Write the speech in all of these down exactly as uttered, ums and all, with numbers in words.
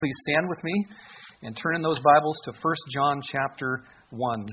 Please stand with me and turn in those Bibles to First John chapter one.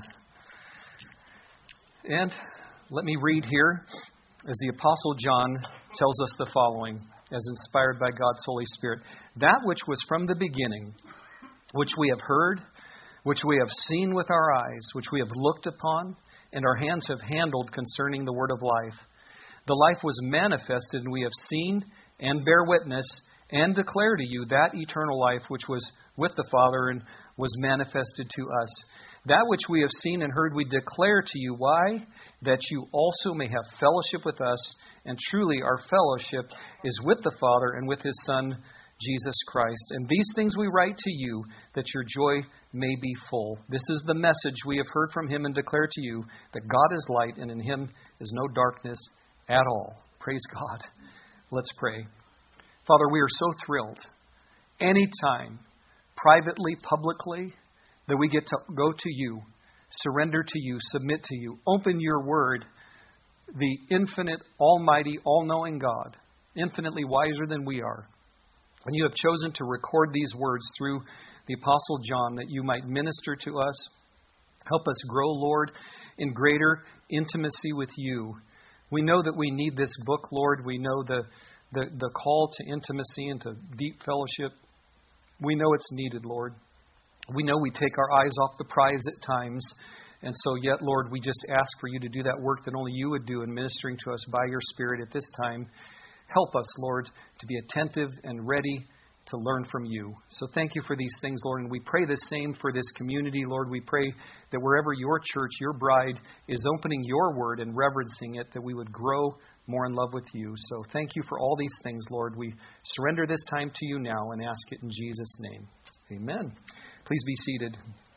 And let me read here as the Apostle John tells us the following, as inspired by God's Holy Spirit. That which was from the beginning, which we have heard, which we have seen with our eyes, which we have looked upon, and our hands have handled concerning the word of life. The life was manifested, and we have seen and bear witness and declare to you that eternal life which was with the Father and was manifested to us. That which we have seen and heard we declare to you. Why? That you also may have fellowship with us. And truly our fellowship is with the Father and with His Son, Jesus Christ. And these things we write to you, that your joy may be full. This is the message we have heard from Him and declare to you, that God is light and in Him is no darkness at all. Praise God. Let's pray. Father, we are so thrilled anytime, privately, publicly, that we get to go to you, surrender to you, submit to you, open your word, the infinite, almighty, all-knowing God, infinitely wiser than we are. And you have chosen to record these words through the Apostle John that you might minister to us. Help us grow, Lord, in greater intimacy with you. We know that we need this book, Lord. We know the The, the call to intimacy and to deep fellowship. We know it's needed, Lord. We know we take our eyes off the prize at times. And so yet, Lord, we just ask for you to do that work that only you would do in ministering to us by your Spirit at this time. Help us, Lord, to be attentive and ready to learn from you. So thank you for these things, Lord. And we pray the same for this community, Lord. We pray that wherever your church, your bride, is opening your word and reverencing it, that we would grow more in love with you. So thank you for all these things, Lord. We surrender this time to you now and ask it in Jesus' name. Amen. Please be seated.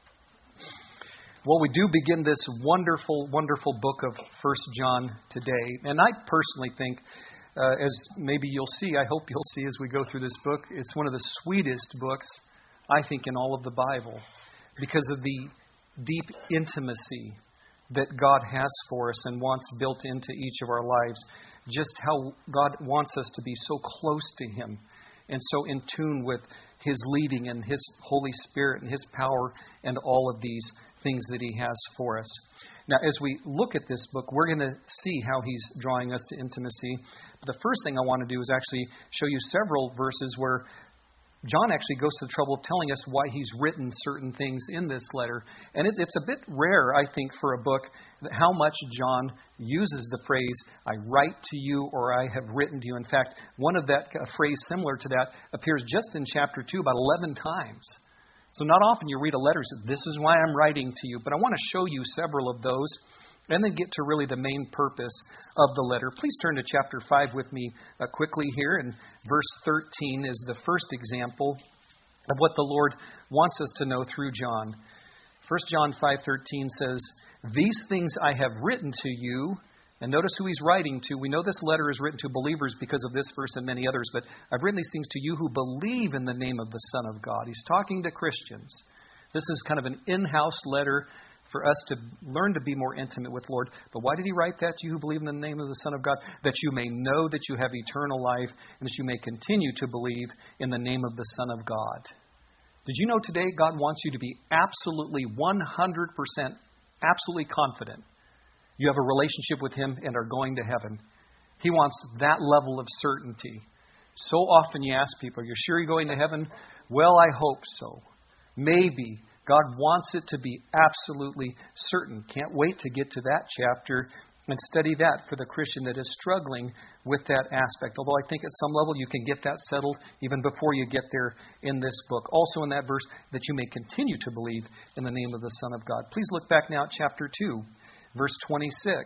Well, we do begin this wonderful, wonderful book of First John today. And I personally think, uh, as maybe you'll see, I hope you'll see as we go through this book, it's one of the sweetest books, I think, in all of the Bible, because of the deep intimacy that God has for us and wants built into each of our lives. Just how God wants us to be so close to Him and so in tune with His leading and His Holy Spirit and His power and all of these things that He has for us. Now, as we look at this book, we're going to see how He's drawing us to intimacy. But the first thing I want to do is actually show you several verses where John actually goes to the trouble of telling us why he's written certain things in this letter. And it, it's a bit rare, I think, for a book, how much John uses the phrase, I write to you or I have written to you. In fact, one of that a phrase similar to that appears just in chapter two about eleven times. So not often you read a letter and say, this is why I'm writing to you. But I want to show you several of those and then get to really the main purpose of the letter. Please turn to chapter five with me uh, quickly here. And verse thirteen is the first example of what the Lord wants us to know through John. First John five thirteen says, these things I have written to you. And notice who he's writing to. We know this letter is written to believers because of this verse and many others. But I've written these things to you who believe in the name of the Son of God. He's talking to Christians. This is kind of an in-house letter for us to learn to be more intimate with the Lord. But why did he write that to you who believe in the name of the Son of God? That you may know that you have eternal life and that you may continue to believe in the name of the Son of God. Did you know today God wants you to be absolutely one hundred percent, absolutely confident you have a relationship with Him and are going to heaven? He wants that level of certainty. So often you ask people, are you sure you're going to heaven? Well, I hope so. Maybe. God wants it to be absolutely certain. Can't wait to get to that chapter and study that for the Christian that is struggling with that aspect. Although I think at some level you can get that settled even before you get there in this book. Also in that verse, that you may continue to believe in the name of the Son of God. Please look back now at chapter two, verse twenty-six.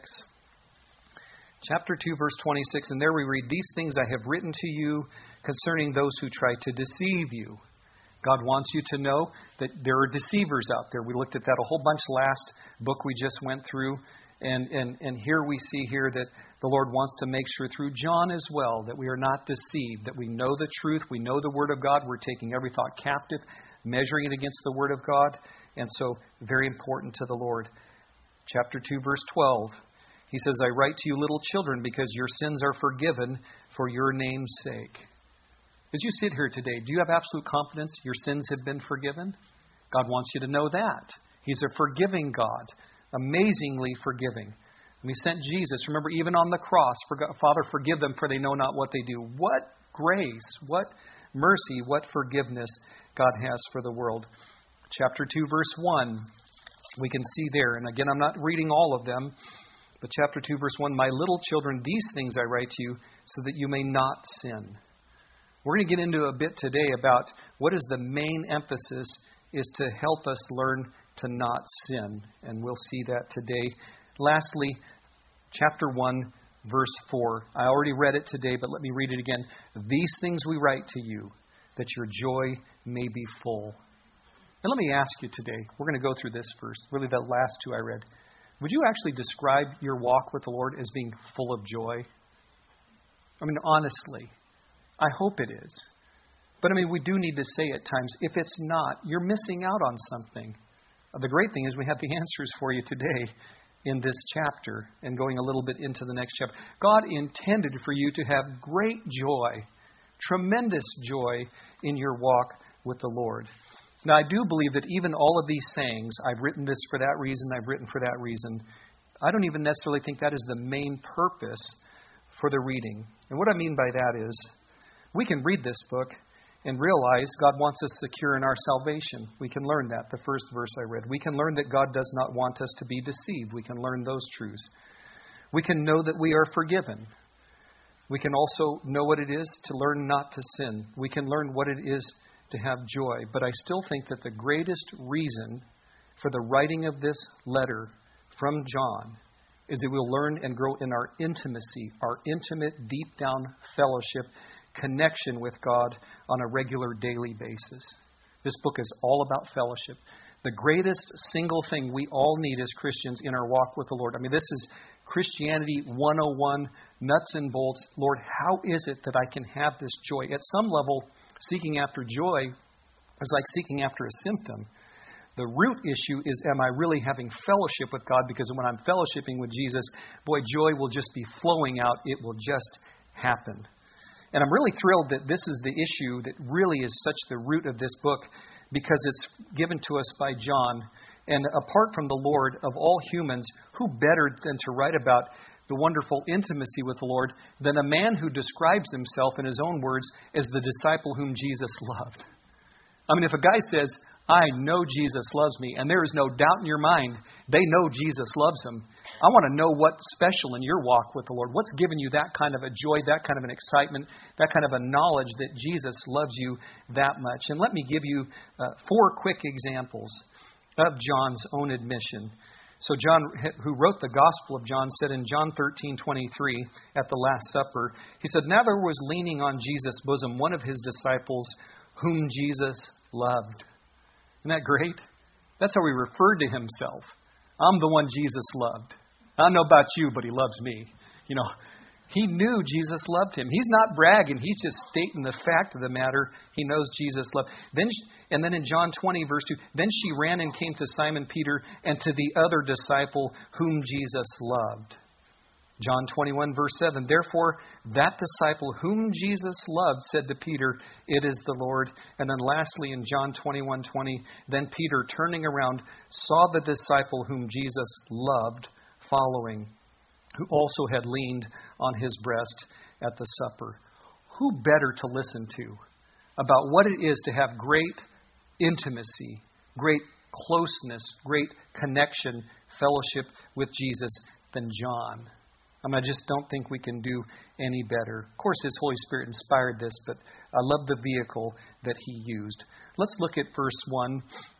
Chapter two, verse twenty-six. And there we read, these things I have written to you concerning those who try to deceive you. God wants you to know that there are deceivers out there. We looked at that a whole bunch last book we just went through. And, and, and here we see here that the Lord wants to make sure through John as well that we are not deceived, that we know the truth, we know the Word of God, we're taking every thought captive, measuring it against the Word of God. And so very important to the Lord. Chapter two, verse twelve. He says, I write to you little children because your sins are forgiven for your name's sake. As you sit here today, do you have absolute confidence your sins have been forgiven? God wants you to know that. He's a forgiving God, amazingly forgiving. And He sent Jesus, remember, even on the cross, Father, forgive them, for they know not what they do. What grace, what mercy, what forgiveness God has for the world. Chapter two, verse one, we can see there. And again, I'm not reading all of them, but chapter two, verse one, my little children, these things I write to you so that you may not sin. We're going to get into a bit today about what is the main emphasis is to help us learn to not sin. And we'll see that today. Lastly, chapter one, verse four. I already read it today, but let me read it again. These things we write to you, that your joy may be full. And let me ask you today, we're going to go through this verse, really the last two I read. Would you actually describe your walk with the Lord as being full of joy? I mean, honestly, I hope it is. But I mean, we do need to say at times, if it's not, you're missing out on something. The great thing is we have the answers for you today in this chapter and going a little bit into the next chapter. God intended for you to have great joy, tremendous joy in your walk with the Lord. Now, I do believe that even all of these sayings, I've written this for that reason, I've written for that reason, I don't even necessarily think that is the main purpose for the reading. And what I mean by that is, we can read this book and realize God wants us secure in our salvation. We can learn that, the first verse I read. We can learn that God does not want us to be deceived. We can learn those truths. We can know that we are forgiven. We can also know what it is to learn not to sin. We can learn what it is to have joy. But I still think that the greatest reason for the writing of this letter from John is that we'll learn and grow in our intimacy, our intimate, deep down fellowship, connection with God on a regular daily basis. This book is all about fellowship. The greatest single thing we all need as Christians in our walk with the Lord. I mean, this is Christianity one oh one, nuts and bolts. Lord, how is it that I can have this joy? At some level, seeking after joy is like seeking after a symptom. The root issue is, am I really having fellowship with God? Because when I'm fellowshipping with Jesus, boy, joy will just be flowing out. It will just happen. And I'm really thrilled that this is the issue that really is such the root of this book, because it's given to us by John. And apart from the Lord of all humans, who better than to write about the wonderful intimacy with the Lord than a man who describes himself in his own words as the disciple whom Jesus loved? I mean, if a guy says, I know Jesus loves me, and there is no doubt in your mind, they know Jesus loves them. I want to know what's special in your walk with the Lord. What's given you that kind of a joy, that kind of an excitement, that kind of a knowledge that Jesus loves you that much? And let me give you uh, four quick examples of John's own admission. So John, who wrote the Gospel of John, said in John thirteen twenty-three at the Last Supper, he said, now there was leaning on Jesus' bosom one of his disciples whom Jesus loved. Isn't that great? That's how he referred to himself. I'm the one Jesus loved. I don't know about you, but he loves me. You know, he knew Jesus loved him. He's not bragging. He's just stating the fact of the matter. He knows Jesus loved. Then, and then in John twenty, verse two, then she ran and came to Simon Peter and to the other disciple whom Jesus loved. John twenty-one, verse seven, therefore that disciple whom Jesus loved said to Peter, it is the Lord. And then lastly in John twenty-one, twenty, then Peter turning around saw the disciple whom Jesus loved following, who also had leaned on his breast at the supper. Who better to listen to about what it is to have great intimacy, great closeness, great connection, fellowship with Jesus than John? I mean, I just don't think we can do any better. Of course, His Holy Spirit inspired this, but I love the vehicle that He used. Let's look at verse one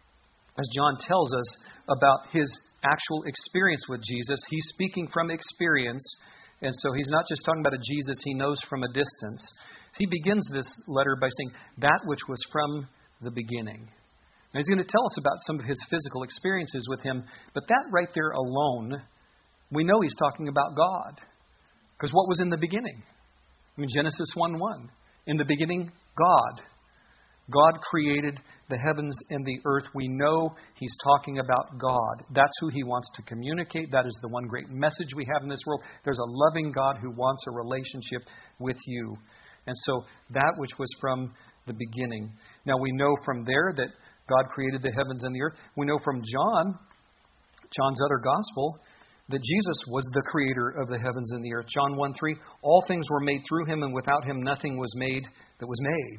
as John tells us about his actual experience with Jesus. He's speaking from experience, and so he's not just talking about a Jesus he knows from a distance. He begins this letter by saying, that which was from the beginning. Now, he's going to tell us about some of his physical experiences with Him, but that right there alone, we know he's talking about God. Because what was in the beginning? I mean, Genesis one one. In the beginning, God. God created the heavens and the earth. We know he's talking about God. That's who he wants to communicate. That is the one great message we have in this world. There's a loving God who wants a relationship with you. And so that which was from the beginning. Now we know from there that God created the heavens and the earth. We know from John, John's other gospel, that Jesus was the creator of the heavens and the earth. John one three, all things were made through him, and without him nothing was made that was made.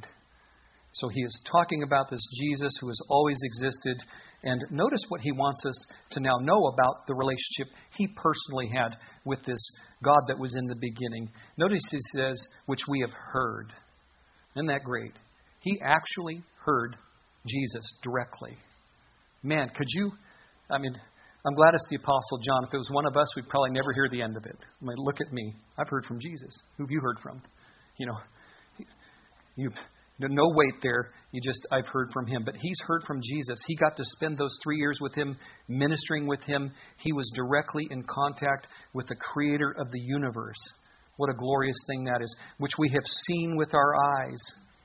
So he is talking about this Jesus who has always existed. And notice what he wants us to now know about the relationship he personally had with this God that was in the beginning. Notice he says, which we have heard. Isn't that great? He actually heard Jesus directly. Man, could you, I mean, I'm glad it's the Apostle John. If it was one of us, we'd probably never hear the end of it. I mean, look at me. I've heard from Jesus. Who have you heard from? You know, you've no weight there. You just, I've heard from him. But he's heard from Jesus. He got to spend those three years with him, ministering with him. He was directly in contact with the creator of the universe. What a glorious thing that is, which we have seen with our eyes.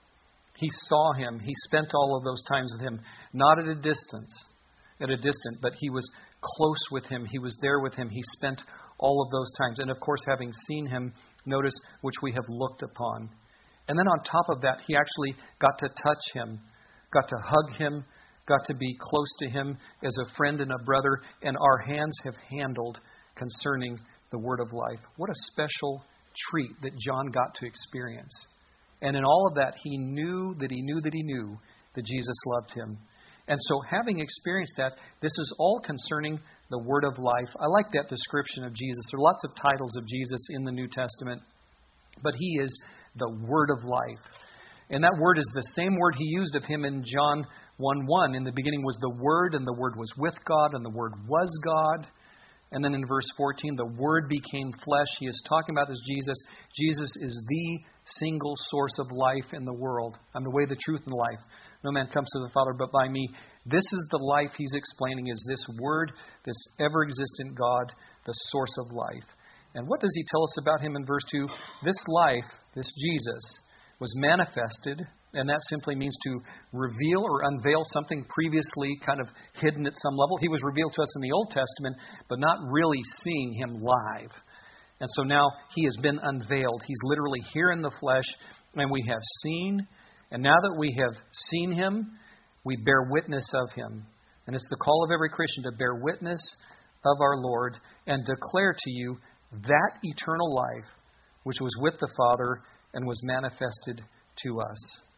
He saw him. He spent all of those times with him, not at a distance, at a distance, but he was close with him. He was there with him. He spent all of those times. And of course, having seen him, notice, which we have looked upon. And then on top of that, he actually got to touch him, got to hug him, got to be close to him as a friend and a brother, and our hands have handled concerning the word of life. What a special treat that John got to experience. And in all of that, he knew that he knew that he knew that Jesus loved him. And so having experienced that, this is all concerning the word of life. I like that description of Jesus. There are lots of titles of Jesus in the New Testament, but he is the word of life. And that word is the same word he used of him in John one one. In the beginning was the Word, and the Word was with God, and the Word was God. And then in verse fourteen, the Word became flesh. He is talking about this Jesus. Jesus is the single source of life in the world. I'm the way, the truth, and the life. No man comes to the Father but by me. This is the life he's explaining, is this Word, this ever-existent God, the source of life. And what does he tell us about him in verse two? This life, this Jesus, was manifested, and that simply means to reveal or unveil something previously kind of hidden at some level. He was revealed to us in the Old Testament, but not really seeing him live. And so now he has been unveiled. He's literally here in the flesh, and we have seen. And now that we have seen him, we bear witness of him. And it's the call of every Christian to bear witness of our Lord and declare to you that eternal life which was with the Father and was manifested to us.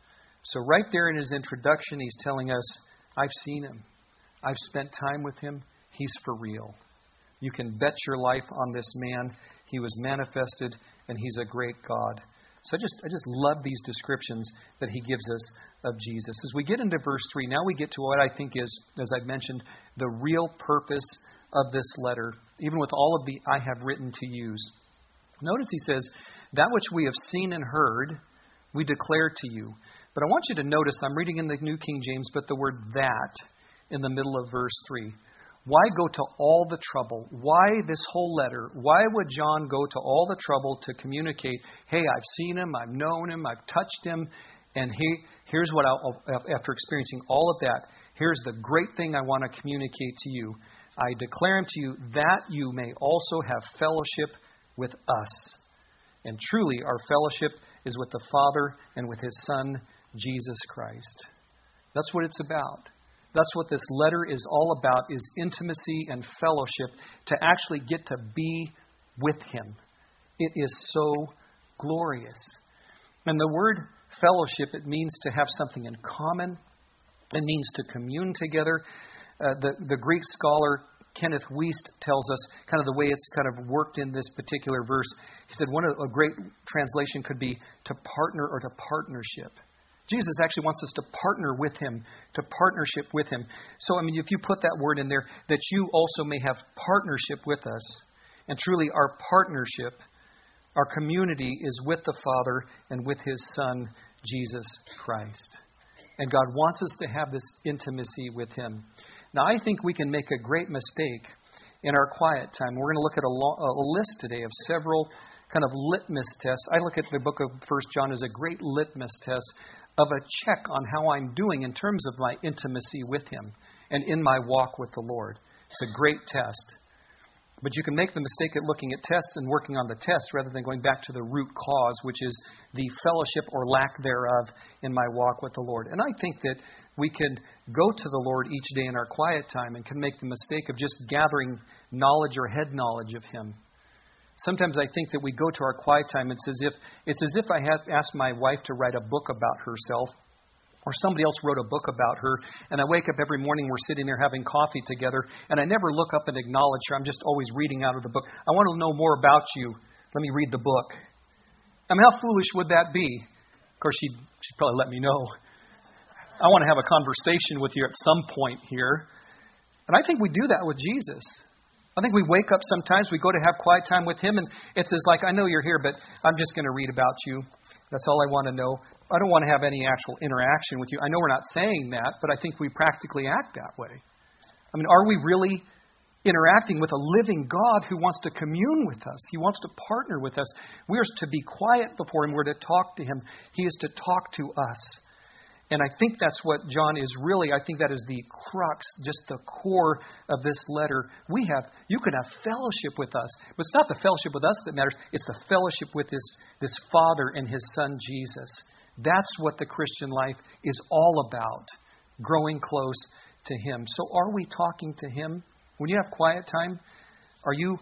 So right there in his introduction, he's telling us, I've seen him. I've spent time with him. He's for real. You can bet your life on this man. He was manifested, and he's a great God. So I just I just love these descriptions that he gives us of Jesus. As we get into verse three, now we get to what I think is, as I've mentioned, the real purpose of this letter, even with all of the I have written to yous. Notice he says, that which we have seen and heard, we declare to you. But I want you to notice, I'm reading in the New King James, but the word that in the middle of verse three. Why go to all the trouble? Why this whole letter? Why would John go to all the trouble to communicate, hey, I've seen him, I've known him, I've touched him, and he, here's what I'll, after experiencing all of that, here's the great thing I want to communicate to you. I declare unto you that you may also have fellowship with us. And truly, our fellowship is with the Father and with His Son, Jesus Christ. That's what it's about. That's what this letter is all about, is intimacy and fellowship, to actually get to be with Him. It is so glorious. And the word fellowship, it means to have something in common. It means to commune together. Uh, the, the Greek scholar Kenneth Wiest tells us kind of the way it's kind of worked in this particular verse. He said one of, a great translation could be to partner or to partnership. Jesus actually wants us to partner with Him, to partnership with Him. So, I mean, if you put that word in there, that you also may have partnership with us. And truly, our partnership, our community is with the Father and with His Son, Jesus Christ. And God wants us to have this intimacy with Him. Now, I think we can make a great mistake in our quiet time. We're going to look at a, lo- a list today of several kind of litmus tests. I look at the book of First John as a great litmus test of a check on how I'm doing in terms of my intimacy with Him and in my walk with the Lord. It's a great test. But you can make the mistake at looking at tests and working on the test rather than going back to the root cause, which is the fellowship or lack thereof in my walk with the Lord. And I think that we can go to the Lord each day in our quiet time and can make the mistake of just gathering knowledge or head knowledge of Him. Sometimes I think that we go to our quiet time, it's as if it's as if I had asked my wife to write a book about herself, or somebody else wrote a book about her, and I wake up every morning, we're sitting there having coffee together, and I never look up and acknowledge her. I'm just always reading out of the book. I want to know more about you. Let me read the book. I mean, how foolish would that be? Of course, she'd, she'd probably let me know. I want to have a conversation with you at some point here. And I think we do that with Jesus. I think we wake up sometimes, we go to have quiet time with Him, and it's as like, I know you're here, but I'm just going to read about you. That's all I want to know. I don't want to have any actual interaction with you. I know we're not saying that, but I think we practically act that way. I mean, are we really interacting with a living God who wants to commune with us? He wants to partner with us. We are to be quiet before Him. We're to talk to Him. He is to talk to us. And I think that's what John is really, I think that is the crux, just the core of this letter. We have, you can have fellowship with us. But it's not the fellowship with us that matters. It's the fellowship with this, this Father and His Son, Jesus. That's what the Christian life is all about, growing close to Him. So are we talking to Him? When you have quiet time, are you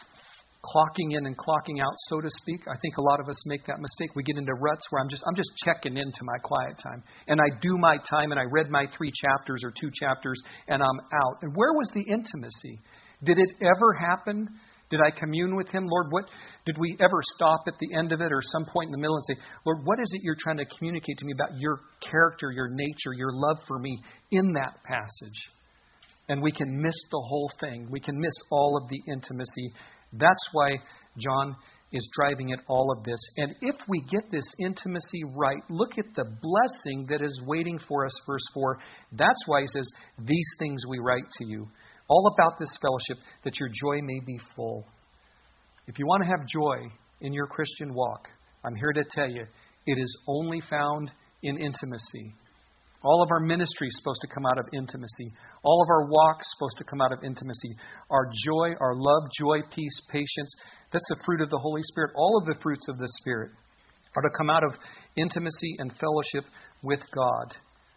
clocking in and clocking out, so to speak? I think a lot of us make that mistake. We get into ruts where I'm just I'm just checking into my quiet time. And I do my time and I read my three chapters or two chapters and I'm out. And where was the intimacy? Did it ever happen? Did I commune with Him? Lord, what did we ever stop at the end of it or some point in the middle and say, Lord, what is it you're trying to communicate to me about your character, your nature, your love for me in that passage? And we can miss the whole thing. We can miss all of the intimacy. That's why John is driving at all of this. And if we get this intimacy right, look at the blessing that is waiting for us, verse four. That's why he says, these things we write to you. All about this fellowship, that your joy may be full. If you want to have joy in your Christian walk, I'm here to tell you, it is only found in intimacy. All of our ministry is supposed to come out of intimacy. All of our walk is supposed to come out of intimacy. Our joy, our love, joy, peace, patience, that's the fruit of the Holy Spirit. All of the fruits of the Spirit are to come out of intimacy and fellowship with God.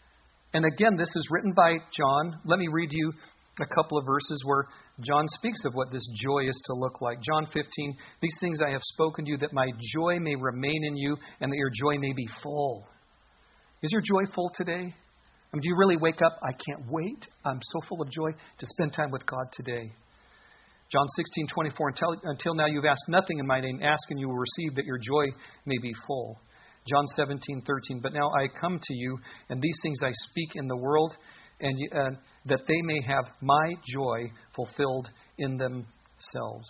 And again, this is written by John. Let me read you a couple of verses where John speaks of what this joy is to look like. John fifteen, these things I have spoken to you, that my joy may remain in you and that your joy may be full. Is your joy full today? I mean, do you really wake up, I can't wait, I'm so full of joy to spend time with God today? John sixteen twenty-four, until, until now you've asked nothing in my name, ask and you will receive, that your joy may be full. John seventeen thirteen, but now I come to you, and these things I speak in the world, and uh, that they may have my joy fulfilled in themselves.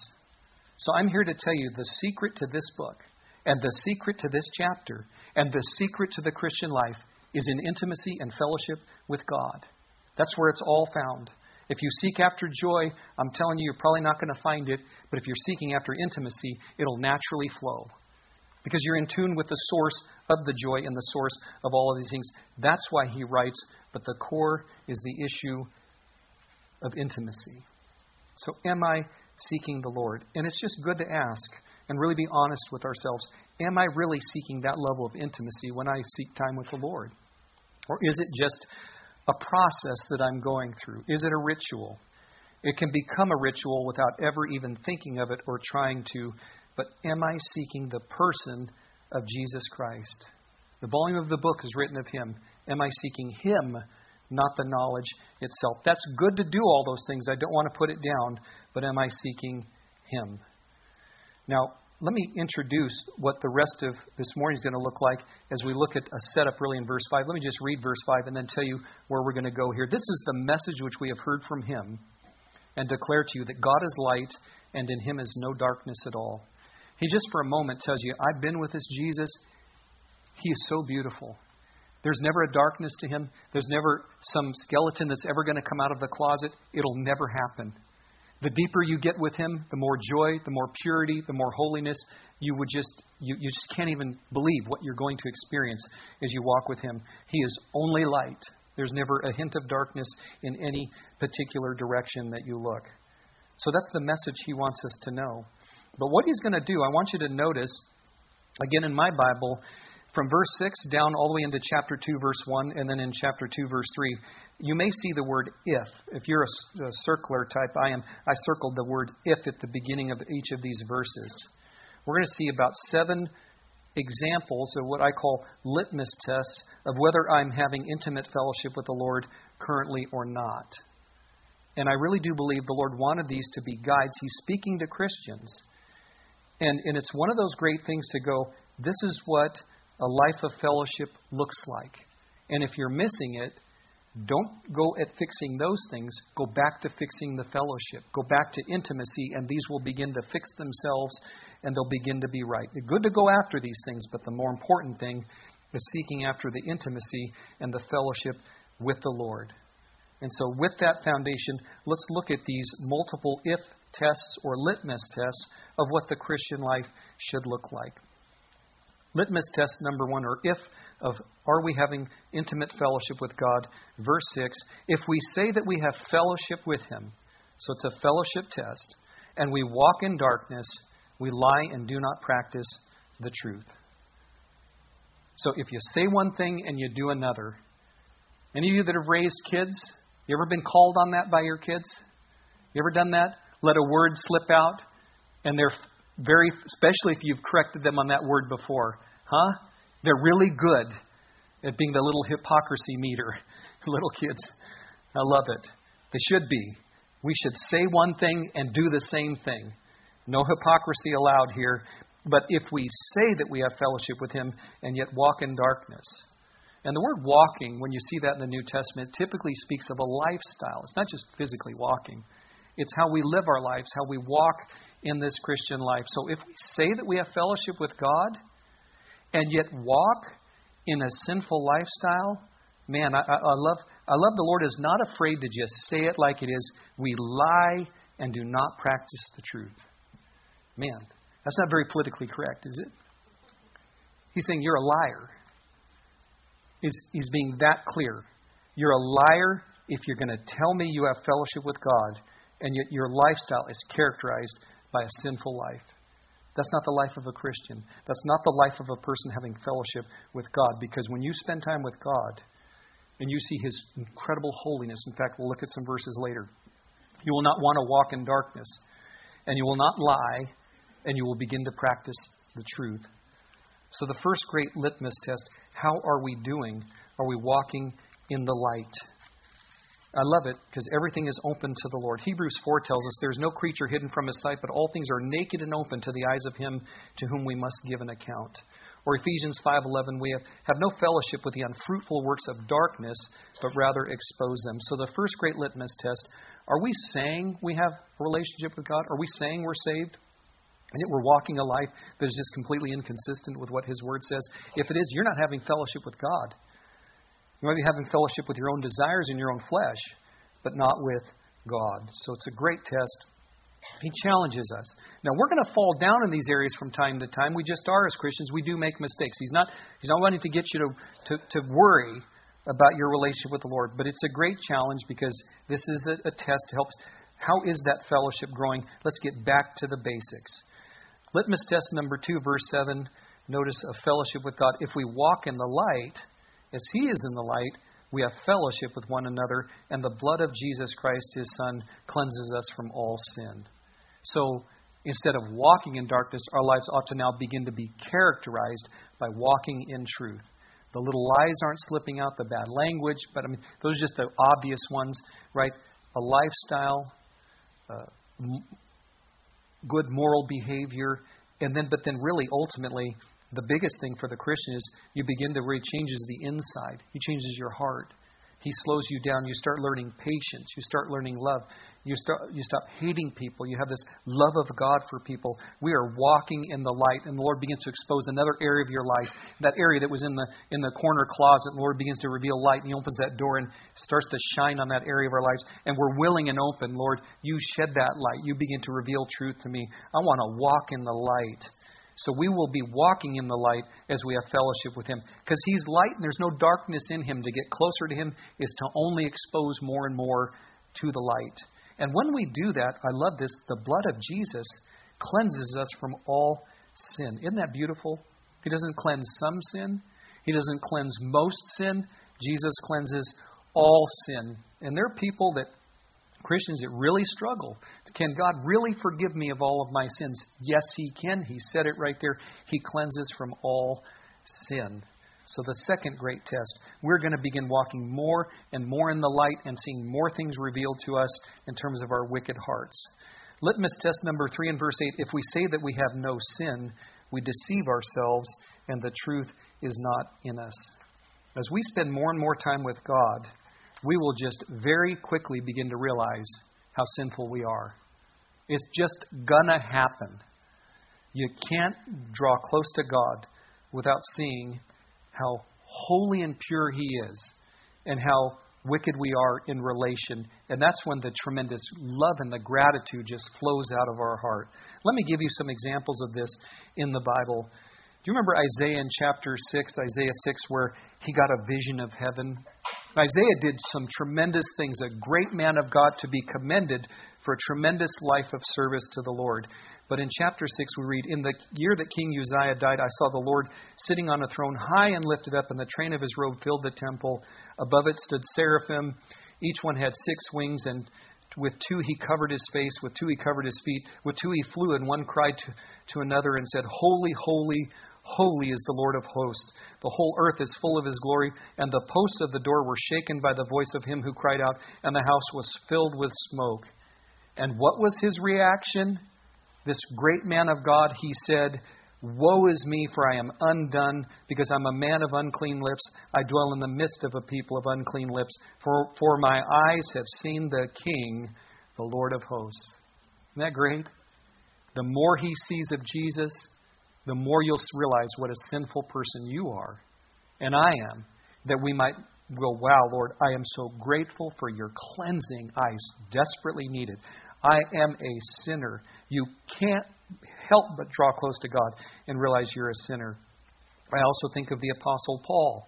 So I'm here to tell you the secret to this book, and the secret to this chapter, and the secret to the Christian life is in intimacy and fellowship with God. That's where it's all found. If you seek after joy, I'm telling you, you're probably not going to find it. But if you're seeking after intimacy, it'll naturally flow. Because you're in tune with the source of the joy and the source of all of these things. That's why he writes, but the core is the issue of intimacy. So am I seeking the Lord? And it's just good to ask and really be honest with ourselves. Am I really seeking that level of intimacy when I seek time with the Lord? Or is it just a process that I'm going through? Is it a ritual? It can become a ritual without ever even thinking of it or trying to. But am I seeking the person of Jesus Christ? The volume of the book is written of Him. Am I seeking Him, not the knowledge itself? That's good to do all those things. I don't want to put it down. But am I seeking Him? Now, let me introduce what the rest of this morning is going to look like as we look at a setup really in verse five. Let me just read verse five and then tell you where we're going to go here. This is the message which we have heard from Him and declare to you that God is light and in Him is no darkness at all. He just for a moment tells you, I've been with this Jesus. He is so beautiful. There's never a darkness to Him. There's never some skeleton that's ever going to come out of the closet. It'll never happen. The deeper you get with Him, the more joy, the more purity, the more holiness. You would just you, you just can't even believe what you're going to experience as you walk with Him. He is only light. There's never a hint of darkness in any particular direction that you look. So that's the message he wants us to know. But what he's going to do, I want you to notice, again in my Bible, from verse six down all the way into chapter two, verse one, and then in chapter two, verse three, you may see the word if. If you're a, a circler type, I am. I circled the word if at the beginning of each of these verses. We're going to see about seven examples of what I call litmus tests of whether I'm having intimate fellowship with the Lord currently or not. And I really do believe the Lord wanted these to be guides. He's speaking to Christians. And, and it's one of those great things to go, this is what a life of fellowship looks like. And if you're missing it, don't go at fixing those things. Go back to fixing the fellowship. Go back to intimacy, and these will begin to fix themselves, and they'll begin to be right. It's good to go after these things, but the more important thing is seeking after the intimacy and the fellowship with the Lord. And so with that foundation, let's look at these multiple if tests or litmus tests of what the Christian life should look like. Litmus test number one, or if, of are we having intimate fellowship with God? Verse six, if we say that we have fellowship with Him, so it's a fellowship test, and we walk in darkness, we lie and do not practice the truth. So if you say one thing and you do another, any of you that have raised kids, you ever been called on that by your kids? You ever done that? Let a word slip out, and they're very, especially if you've corrected them on that word before. Huh? They're really good at being the little hypocrisy meter. Little kids. I love it. They should be. We should say one thing and do the same thing. No hypocrisy allowed here. But if we say that we have fellowship with Him and yet walk in darkness. And the word walking, when you see that in the New Testament, typically speaks of a lifestyle. It's not just physically walking. It's how we live our lives, how we walk in this Christian life. So if we say that we have fellowship with God and yet walk in a sinful lifestyle, man, I, I, I love I love the Lord is not afraid to just say it like it is. We lie and do not practice the truth. Man, that's not very politically correct, is it? He's saying you're a liar. He's, he's being that clear. You're a liar if you're going to tell me you have fellowship with God and yet your lifestyle is characterized by a sinful life. That's not the life of a Christian. That's not the life of a person having fellowship with God. Because when you spend time with God and you see His incredible holiness, in fact, we'll look at some verses later, you will not want to walk in darkness, and you will not lie, and you will begin to practice the truth. So the first great litmus test, how are we doing? Are we walking in the light? I love it because everything is open to the Lord. Hebrews four tells us there's no creature hidden from His sight, but all things are naked and open to the eyes of Him to whom we must give an account. Or Ephesians five eleven, we have, have no fellowship with the unfruitful works of darkness, but rather expose them. So the first great litmus test, are we saying we have a relationship with God? Are we saying we're saved? And yet we're walking a life that is just completely inconsistent with what His Word says? If it is, you're not having fellowship with God. You might be having fellowship with your own desires in your own flesh, but not with God. So it's a great test. He challenges us. Now, we're going to fall down in these areas from time to time. We just are as Christians. We do make mistakes. He's not, he's not wanting to get you to, to, to worry about your relationship with the Lord. But it's a great challenge because this is a, a test to help us. How is that fellowship growing? Let's get back to the basics. Litmus test number two, verse seven. Notice a fellowship with God. If we walk in the light, as He is in the light, we have fellowship with one another, and the blood of Jesus Christ, His Son, cleanses us from all sin. So instead of walking in darkness, our lives ought to now begin to be characterized by walking in truth. The little lies aren't slipping out, the bad language, but I mean, those are just the obvious ones, right? A lifestyle, uh, m- good moral behavior, and then, but then really, ultimately, the biggest thing for the Christian is you begin to where He changes the inside. He changes your heart. He slows you down. You start learning patience. You start learning love. You start you stop hating people. You have this love of God for people. We are walking in the light, and the Lord begins to expose another area of your life. That area that was in the in the corner closet, the Lord begins to reveal light, and He opens that door and starts to shine on that area of our lives. And we're willing and open. Lord, You shed that light. You begin to reveal truth to me. I want to walk in the light. So we will be walking in the light as we have fellowship with Him. Because He's light and there's no darkness in Him. To get closer to Him is to only expose more and more to the light. And when we do that, I love this, the blood of Jesus cleanses us from all sin. Isn't that beautiful? He doesn't cleanse some sin. He doesn't cleanse most sin. Jesus cleanses all sin. And there are people that, Christians that really struggle. Can God really forgive me of all of my sins? Yes, He can. He said it right there. He cleanses from all sin. So the second great test, we're going to begin walking more and more in the light and seeing more things revealed to us in terms of our wicked hearts. Litmus test number three in verse eight, if we say that we have no sin, we deceive ourselves and the truth is not in us. As we spend more and more time with God, we will just very quickly begin to realize how sinful we are. It's just gonna happen. You can't draw close to God without seeing how holy and pure He is and how wicked we are in relation. And that's when the tremendous love and the gratitude just flows out of our heart. Let me give you some examples of this in the Bible. Do you remember Isaiah in chapter six, Isaiah six, where he got a vision of heaven? Isaiah did some tremendous things, a great man of God to be commended for a tremendous life of service to the Lord. But in chapter six we read, in the year that King Uzziah died, I saw the Lord sitting on a throne high and lifted up, and the train of His robe filled the temple. Above it stood seraphim. Each one had six wings, and with two He covered His face, with two He covered His feet, with two He flew, and one cried to, to another and said, Holy, holy, holy is the Lord of hosts. The whole earth is full of His glory. And the posts of the door were shaken by the voice of Him who cried out, and the house was filled with smoke. And what was His reaction? This great man of God, he said, Woe is me, for I am undone, because I'm a man of unclean lips. I dwell in the midst of a people of unclean lips. For, for my eyes have seen the King, the Lord of hosts. Isn't that great? The more he sees of Jesus, the more you'll realize what a sinful person you are, and I am, that we might go, wow, Lord, I am so grateful for your cleansing. I desperately need it. I am a sinner. You can't help but draw close to God and realize you're a sinner. I also think of the Apostle Paul.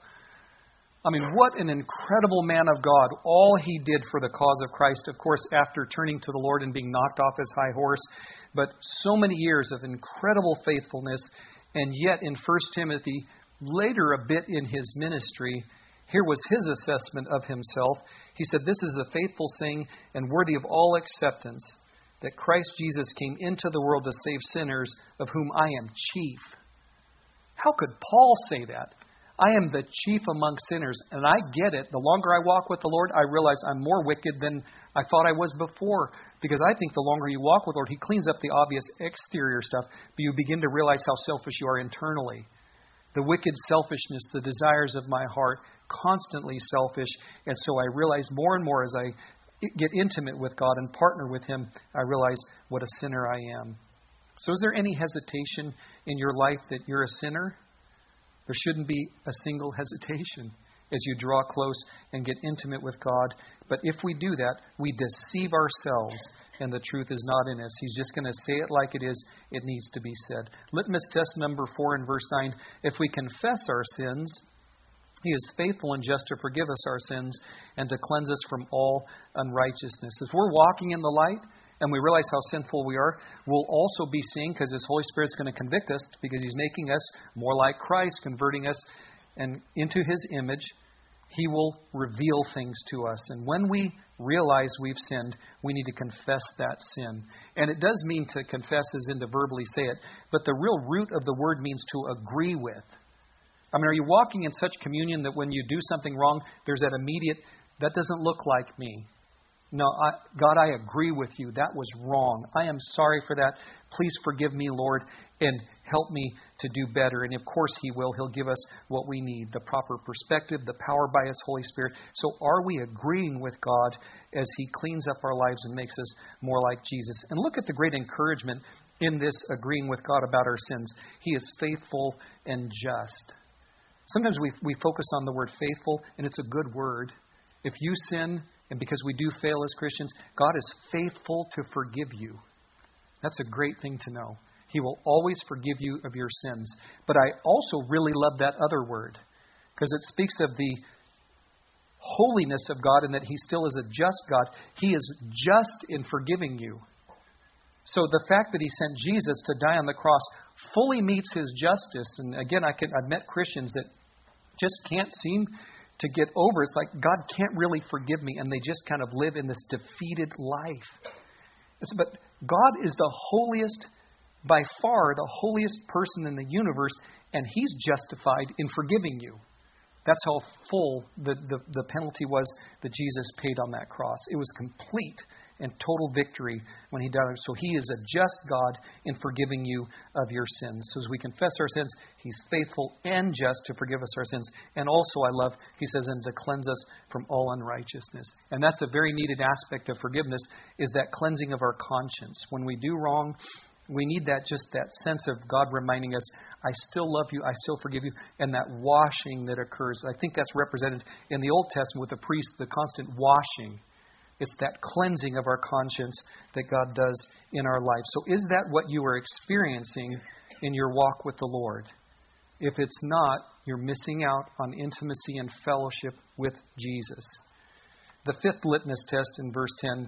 I mean, what an incredible man of God. All he did for the cause of Christ, of course, after turning to the Lord and being knocked off his high horse, but so many years of incredible faithfulness. And yet in First Timothy, later a bit in his ministry, here was his assessment of himself. He said, this is a faithful saying and worthy of all acceptance, that Christ Jesus came into the world to save sinners, of whom I am chief. How could Paul say that? I am the chief among sinners, and I get it. The longer I walk with the Lord, I realize I'm more wicked than I thought I was before, because I think the longer you walk with the Lord, He cleans up the obvious exterior stuff, but you begin to realize how selfish you are internally. The wicked selfishness, the desires of my heart, constantly selfish. And so I realize more and more as I get intimate with God and partner with Him, I realize what a sinner I am. So is there any hesitation in your life that you're a sinner? There shouldn't be a single hesitation as you draw close and get intimate with God. But if we do that, we deceive ourselves and the truth is not in us. He's just going to say it like it is. It needs to be said. Litmus test number four in verse nine. If we confess our sins, He is faithful and just to forgive us our sins and to cleanse us from all unrighteousness. As we're walking in the light and we realize how sinful we are, we'll also be seeing, because His Holy Spirit's going to convict us, because He's making us more like Christ, converting us and into His image. He will reveal things to us. And when we realize we've sinned, we need to confess that sin. And it does mean to confess as in to verbally say it, but the real root of the word means to agree with. I mean, are you walking in such communion that when you do something wrong, there's that immediate, that doesn't look like me. No, I, God, I agree with you. That was wrong. I am sorry for that. Please forgive me, Lord, and help me to do better. And of course He will. He'll give us what we need, the proper perspective, the power by His Holy Spirit. So are we agreeing with God as He cleans up our lives and makes us more like Jesus? And look at the great encouragement in this agreeing with God about our sins. He is faithful and just. Sometimes we we focus on the word faithful, and it's a good word. If you sin, and because we do fail as Christians, God is faithful to forgive you. That's a great thing to know. He will always forgive you of your sins. But I also really love that other word, because it speaks of the holiness of God and that He still is a just God. He is just in forgiving you. So the fact that He sent Jesus to die on the cross fully meets His justice. And again, I can, I've met Christians that just can't seem to get over. It's like God can't really forgive me, and they just kind of live in this defeated life. It's, but God is the holiest, by far the holiest person in the universe, and He's justified in forgiving you. That's how full the, the, the penalty was that Jesus paid on that cross. It was complete and total victory when He died. So He is a just God in forgiving you of your sins. So as we confess our sins, He's faithful and just to forgive us our sins. And also, I love, He says, and to cleanse us from all unrighteousness. And that's a very needed aspect of forgiveness, is that cleansing of our conscience. When we do wrong, we need that, just that sense of God reminding us, I still love you, I still forgive you, and that washing that occurs. I think that's represented in the Old Testament with the priest, the constant washing. It's that cleansing of our conscience that God does in our life. So is that what you are experiencing in your walk with the Lord? If it's not, you're missing out on intimacy and fellowship with Jesus. The fifth litmus test in verse ten,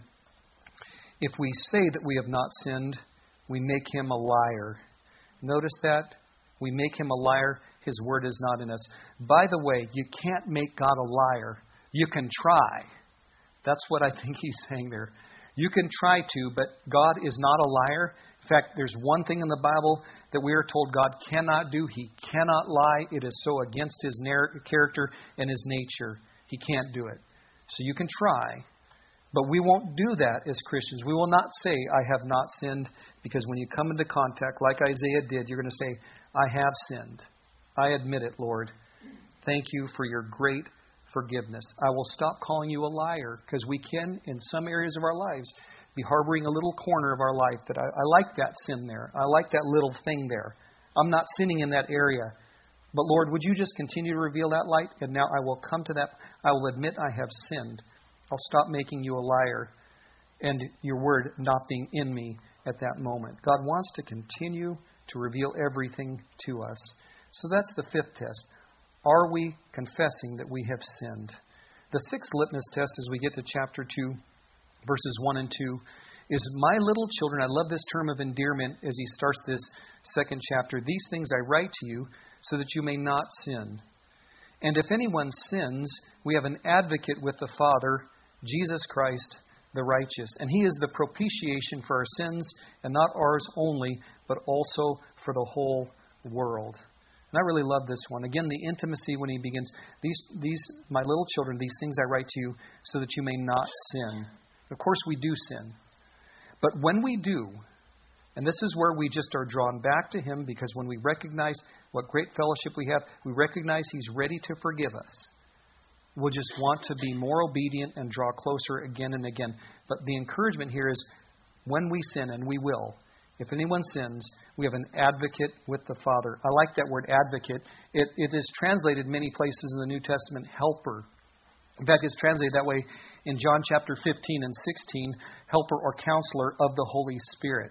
if we say that we have not sinned, we make Him a liar. Notice that? We make Him a liar. His word is not in us. By the way, you can't make God a liar. You can try. That's what I think He's saying there. You can try to, but God is not a liar. In fact, there's one thing in the Bible that we are told God cannot do. He cannot lie. It is so against His character and His nature. He can't do it. So you can try. But we won't do that as Christians. We will not say, I have not sinned, because when you come into contact, like Isaiah did, you're going to say, I have sinned. I admit it, Lord. Thank you for your great forgiveness. I will stop calling you a liar, because we can, in some areas of our lives, be harboring a little corner of our life that I, I like that sin there. I like that little thing there. I'm not sinning in that area. But Lord, would you just continue to reveal that light? And now I will come to that. I will admit I have sinned. I'll stop making you a liar and your word not being in me at that moment. God wants to continue to reveal everything to us. So that's the fifth test. Are we confessing that we have sinned? The sixth litmus test, as we get to chapter two, verses one and two, is my little children. I love this term of endearment as he starts this second chapter. These things I write to you so that you may not sin. And if anyone sins, we have an advocate with the Father, Jesus Christ, the righteous. And He is the propitiation for our sins, and not ours only, but also for the whole world. And I really love this one. Again, the intimacy when he begins, these, these, my little children, these things I write to you so that you may not sin. Of course, we do sin. But when we do, and this is where we just are drawn back to Him, because when we recognize what great fellowship we have, we recognize He's ready to forgive us. We'll just want to be more obedient and draw closer again and again. But the encouragement here is when we sin, and we will, if anyone sins, we have an advocate with the Father. I like that word advocate. It, it is translated many places in the New Testament, helper. In fact, it's translated that way in John chapter fifteen and sixteen, helper or counselor of the Holy Spirit.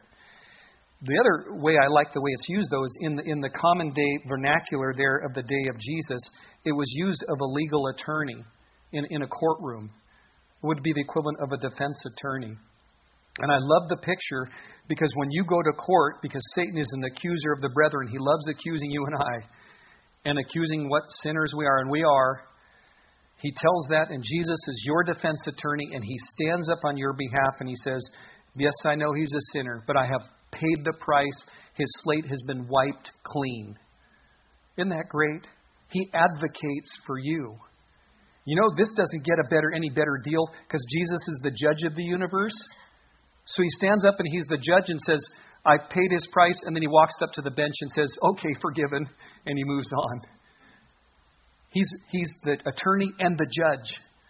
The other way I like the way it's used, though, is in the, in the common day vernacular there of the day of Jesus, it was used of a legal attorney in, in a courtroom. It would be the equivalent of a defense attorney. And I love the picture, because when you go to court, because Satan is an accuser of the brethren, he loves accusing you and I, and accusing what sinners we are, and we are. He tells that, and Jesus is your defense attorney, and He stands up on your behalf and He says, yes, I know he's a sinner, but I have paid the price. His slate has been wiped clean. Isn't that great? He advocates for you. You know, this doesn't get a better, any better deal, because Jesus is the judge of the universe. So He stands up and He's the judge and says, I've paid His price. And then He walks up to the bench and says, okay, forgiven. And He moves on. He's, he's the attorney and the judge.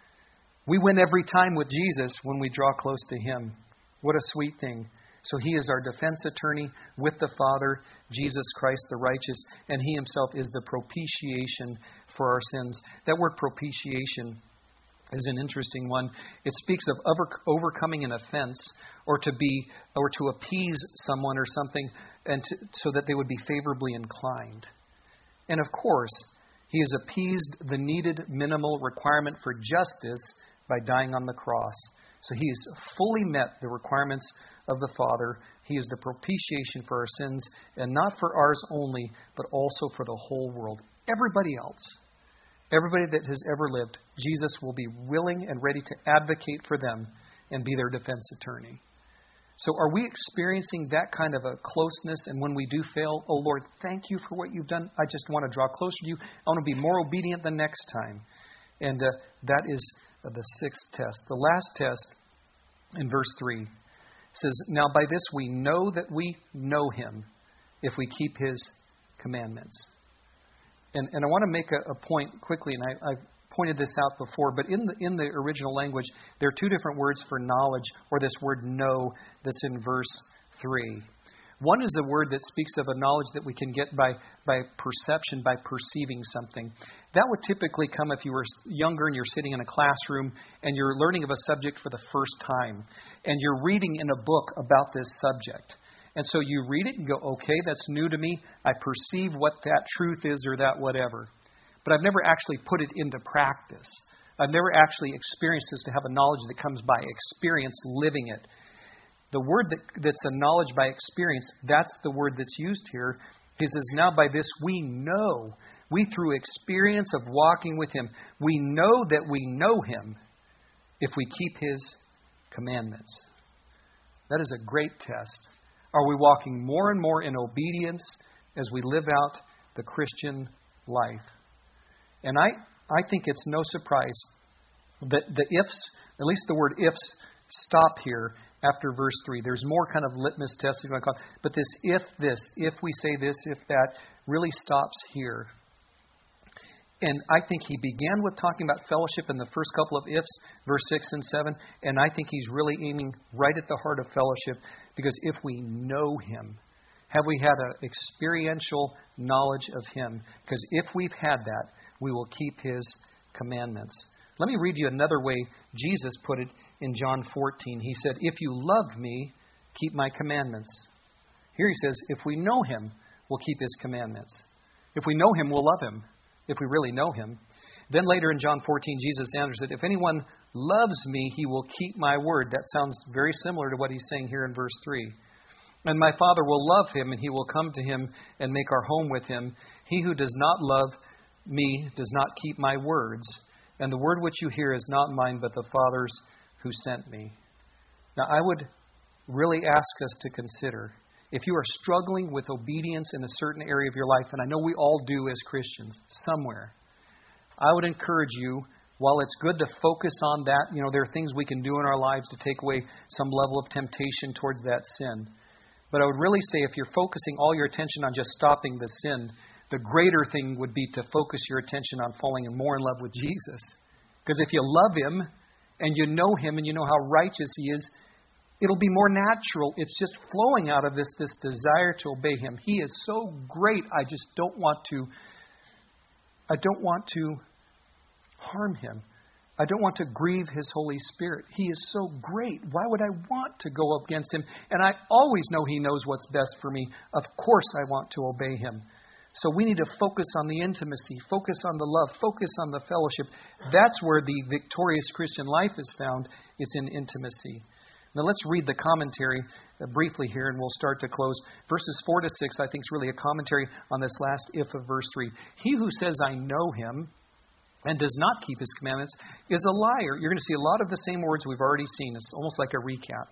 We win every time with Jesus when we draw close to Him. What a sweet thing. So He is our defense attorney with the Father, Jesus Christ the righteous, and He Himself is the propitiation for our sins. That word propitiation is an interesting one. It speaks of over, overcoming an offense, or to be, or to appease someone or something, and to, so that they would be favorably inclined. And of course, He has appeased the needed minimal requirement for justice by dying on the cross. So He has fully met the requirements of the Father. He is the propitiation for our sins, and not for ours only, but also for the whole world. Everybody else, everybody that has ever lived, Jesus will be willing and ready to advocate for them and be their defense attorney. So are we experiencing that kind of a closeness? And when we do fail, oh Lord, thank you for what you've done. I just want to draw closer to you. I want to be more obedient the next time. And uh, that is uh, the sixth test. The last test in verse three says, now by this we know that we know Him if we keep His commandments. And, and I want to make a, a point quickly, and I, I've pointed this out before, but in the in the original language, there are two different words for knowledge, or this word know that's in verse three. One is a word that speaks of a knowledge that we can get by, by perception, by perceiving something. That would typically come if you were younger and you're sitting in a classroom and you're learning of a subject for the first time, and you're reading in a book about this subject. And so you read it and go, okay, that's new to me. I perceive what that truth is or that whatever. But I've never actually put it into practice. I've never actually experienced this to have a knowledge that comes by experience living it. The word that, that's a knowledge by experience, that's the word that's used here. He says, now by this we know. We, through experience of walking with Him, we know that we know Him if we keep His commandments. That is a great test. Are we walking more and more in obedience as we live out the Christian life? And I, I think it's no surprise that the ifs, at least the word ifs, stop here after verse three. There's more kind of litmus tests, if you want to call it. But this if this, if we say this, if that, really stops here. And I think he began with talking about fellowship in the first couple of ifs, verse six and seven. And I think he's really aiming right at the heart of fellowship. Because if we know Him, have we had an experiential knowledge of Him? Because if we've had that, we will keep His commandments. Let me read you another way Jesus put it in John fourteen. He said, if you love me, keep my commandments. Here he says, if we know Him, we'll keep His commandments. If we know Him, we'll love Him. If we really know Him. Then later in John fourteen, Jesus answers it, if anyone loves me, he will keep my word. That sounds very similar to what he's saying here in verse three. And my Father will love him, and he will come to him and make our home with him. He who does not love me does not keep my words. And the word which you hear is not mine, but the Father's who sent me. Now, I would really ask us to consider, if you are struggling with obedience in a certain area of your life, and I know we all do as Christians, somewhere, I would encourage you, while it's good to focus on that, you know, there are things we can do in our lives to take away some level of temptation towards that sin. But I would really say if you're focusing all your attention on just stopping the sin, the greater thing would be to focus your attention on falling in more in love with Jesus. Because if you love Him and you know Him and you know how righteous He is, it'll be more natural. It's just flowing out of this, this desire to obey Him. He is so great, I just don't want to, I don't want to harm Him. I don't want to grieve His Holy Spirit. He is so great. Why would I want to go up against Him? And I always know He knows what's best for me. Of course I want to obey Him. So we need to focus on the intimacy, focus on the love, focus on the fellowship. That's where the victorious Christian life is found. It's in intimacy. Now let's read the commentary uh, briefly here, and we'll start to close. Verses four to six, I think, is really a commentary on this last if of verse three. He who says, I know Him, and does not keep His commandments, is a liar. You're going to see a lot of the same words we've already seen. It's almost like a recap.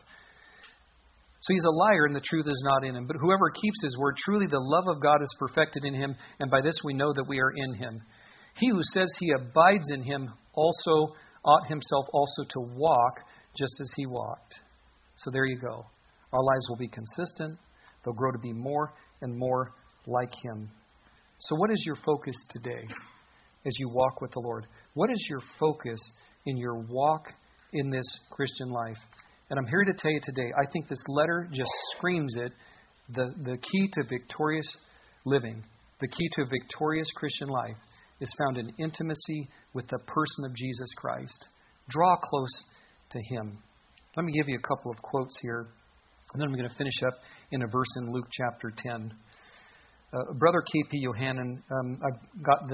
So he's a liar, and the truth is not in him. But whoever keeps His word, truly the love of God is perfected in him, and by this we know that we are in Him. He who says he abides in Him also ought himself also to walk just as He walked. So there you go. Our lives will be consistent. They'll grow to be more and more like Him. So what is your focus today as you walk with the Lord? What is your focus in your walk in this Christian life? And I'm here to tell you today, I think this letter just screams it. The, the key to victorious living, the key to a victorious Christian life is found in intimacy with the person of Jesus Christ. Draw close to Him. Let me give you a couple of quotes here, and then I'm going to finish up in a verse in Luke chapter ten. Uh, Brother K P Yohanan, um, I've got the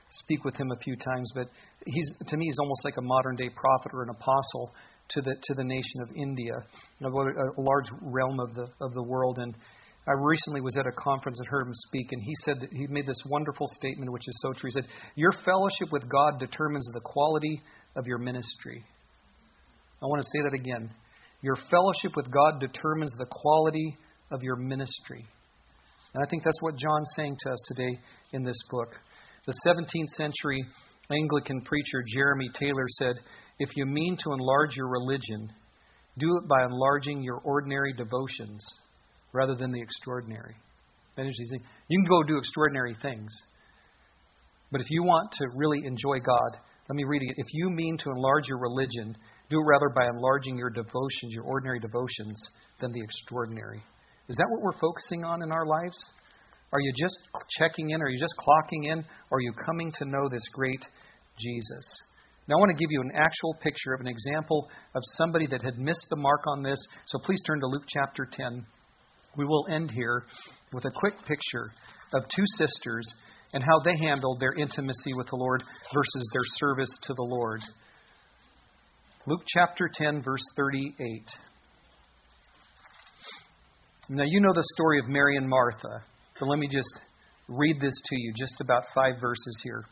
speak with him a few times, but he's to me he's almost like a modern day prophet or an apostle to the to the nation of India, a, a large realm of the of the world. And I recently was at a conference and heard him speak, and he said that he made this wonderful statement, which is so true. He said, "Your fellowship with God determines the quality of your ministry." I want to say that again. Your fellowship with God determines the quality of your ministry. And I think that's what John's saying to us today in this book. The seventeenth century Anglican preacher Jeremy Taylor said, "If you mean to enlarge your religion, do it by enlarging your ordinary devotions rather than the extraordinary." You can go do extraordinary things. But if you want to really enjoy God, let me read it. If you mean to enlarge your religion, do it rather by enlarging your devotions, your ordinary devotions, than the extraordinary. Is that what we're focusing on in our lives? Are you just checking in? Are you just clocking in? Or are you coming to know this great Jesus? Now, I want to give you an actual picture of an example of somebody that had missed the mark on this. So please turn to Luke chapter ten. We will end here with a quick picture of two sisters and how they handled their intimacy with the Lord versus their service to the Lord. Luke chapter ten, verse thirty-eight. Now, you know the story of Mary and Martha, but let me just read this to you, just about five verses here.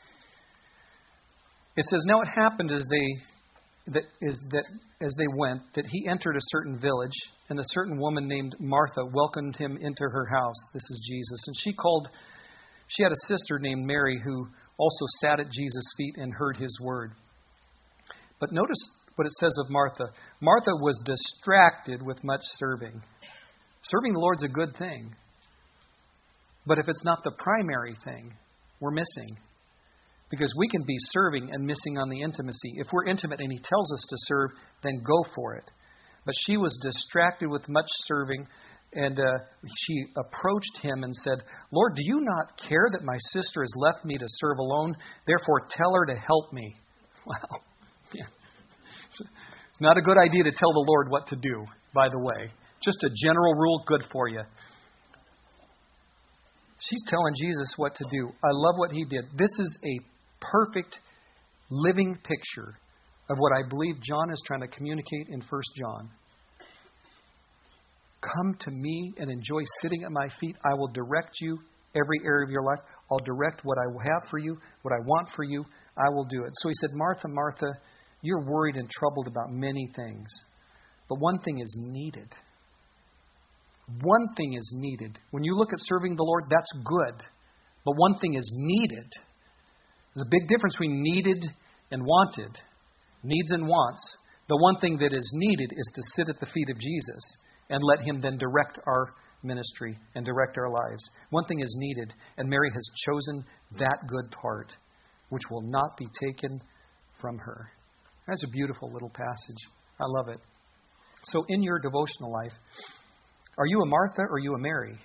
It says, "Now it happened as they that is that as they went, that he entered a certain village, and a certain woman named Martha welcomed him into her house." This is Jesus. "And she called, she had a sister named Mary who also sat at Jesus' feet and heard his word." But notice what it says of Martha. Martha was distracted with much serving. Serving the Lord's a good thing. But if it's not the primary thing, we're missing. Because we can be serving and missing on the intimacy. If we're intimate and he tells us to serve, then go for it. But she was distracted with much serving, and uh, she approached him and said, "Lord, do you not care that my sister has left me to serve alone? Therefore, tell her to help me." Wow. Yeah. It's not a good idea to tell the Lord what to do, by the way. Just a general rule, good for you. She's telling Jesus what to do. I love what he did. This is a perfect living picture of what I believe John is trying to communicate in First John. Come to me and enjoy sitting at my feet. I will direct you every area of your life. I'll direct what I have for you, what I want for you. I will do it. So he said, "Martha, Martha, you're worried and troubled about many things, but one thing is needed." One thing is needed. When you look at serving the Lord, that's good. But one thing is needed. There's a big difference between needed and wanted. Needs and wants. The one thing that is needed is to sit at the feet of Jesus and let him then direct our ministry and direct our lives. One thing is needed, and Mary has chosen that good part, which will not be taken from her. That's a beautiful little passage. I love it. So in your devotional life, are you a Martha or are you a Mary?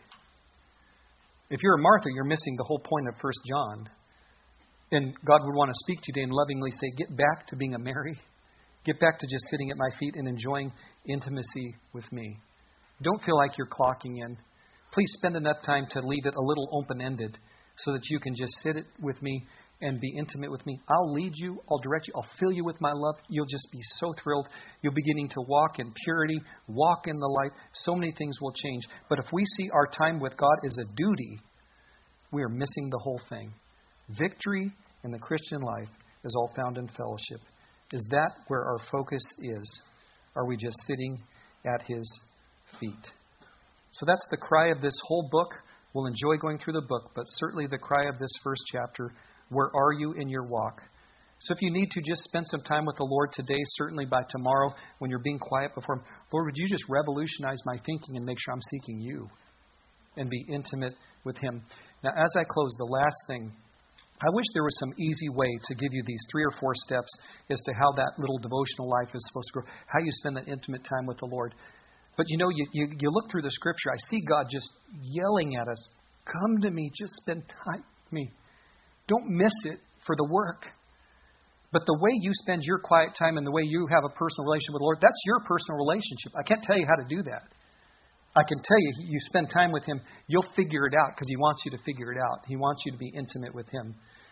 If you're a Martha, you're missing the whole point of First John. And God would want to speak to you today and lovingly say, get back to being a Mary. Get back to just sitting at my feet and enjoying intimacy with me. Don't feel like you're clocking in. Please spend enough time to leave it a little open-ended so that you can just sit it with me and be intimate with me. I'll lead you. I'll direct you. I'll fill you with my love. You'll just be so thrilled. You're beginning to walk in purity, walk in the light. So many things will change. But if we see our time with God as a duty, we are missing the whole thing. Victory in the Christian life is all found in fellowship. Is that where our focus is? Are we just sitting at his feet? So that's the cry of this whole book. We'll enjoy going through the book, but certainly the cry of this first chapter. Where are you in your walk? So if you need to just spend some time with the Lord today, certainly by tomorrow when you're being quiet before him, Lord, would you just revolutionize my thinking and make sure I'm seeking you and be intimate with him? Now, as I close, the last thing, I wish there was some easy way to give you these three or four steps as to how that little devotional life is supposed to grow, how you spend that intimate time with the Lord. But you know, you, you, you look through the scripture, I see God just yelling at us, come to me, just spend time with me. Don't miss it for the work. But the way you spend your quiet time and the way you have a personal relationship with the Lord, that's your personal relationship. I can't tell you how to do that. I can tell you, you spend time with him, you'll figure it out because he wants you to figure it out. He wants you to be intimate with him.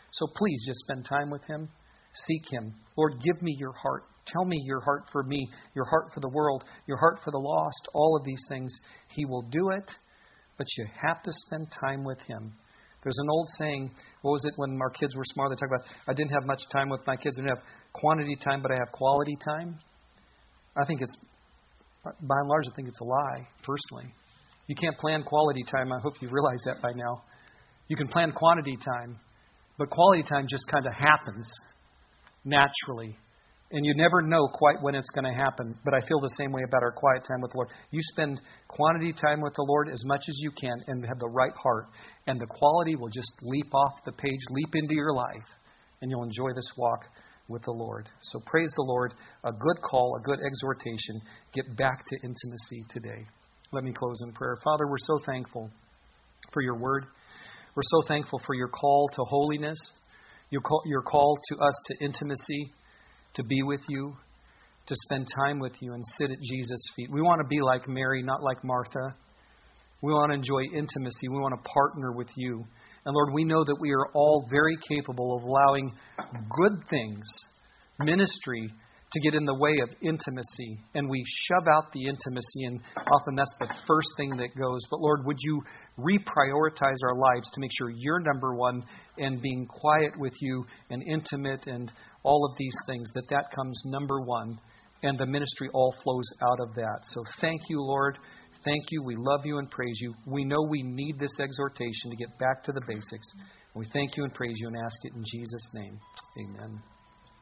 So please just spend time with Him. Seek Him. Lord, give me your heart. Tell me your heart for me, your heart for the world, your heart for the lost, all of these things. He will do it, but you have to spend time with Him. There's an old saying, what was it when our kids were small? They talk about, I didn't have much time with my kids. I didn't have quantity time, but I have quality time. I think it's, by and large, I think it's a lie, personally. You can't plan quality time. I hope you realize that by now. You can plan quantity time, but quality time just kind of happens naturally. And you never know quite when it's going to happen. But I feel the same way about our quiet time with the Lord. You spend quantity time with the Lord as much as you can and have the right heart. And the quality will just leap off the page, leap into your life. And you'll enjoy this walk with the Lord. So praise the Lord. A good call, a good exhortation. Get back to intimacy today. Let me close in prayer. Father, we're so thankful for your word. We're so thankful for your call to holiness. Your call, your call to us to intimacy. To be with you, to spend time with you and sit at Jesus' feet. We want to be like Mary, not like Martha. We want to enjoy intimacy. We want to partner with you. And Lord, we know that we are all very capable of allowing good things, ministry, to get in the way of intimacy. And we shove out the intimacy, and often that's the first thing that goes. But Lord, would you reprioritize our lives to make sure you're number one, and being quiet with you and intimate and all of these things, that that comes number one, and the ministry all flows out of that. So thank you, Lord. Thank you. We love you and praise you. We know we need this exhortation to get back to the basics. And we thank you and praise you and ask it in Jesus' name. Amen.